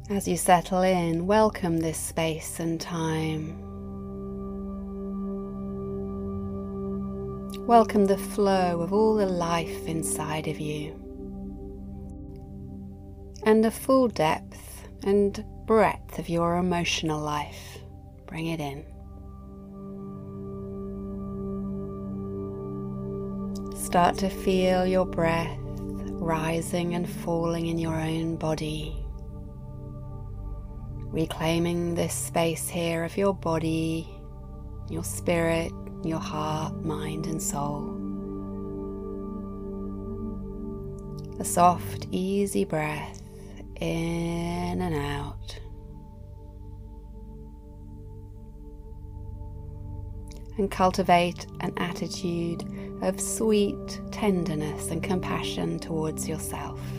As you settle in, welcome this space and time. Welcome the flow of all the life inside of you, and the full depth and breadth of your emotional life. Bring it in. Start to feel your breath rising and falling in your own body, reclaiming this space here of your body, your spirit, your heart, mind and soul. A soft, easy breath in and out. And cultivate an attitude of sweet tenderness and compassion towards yourself.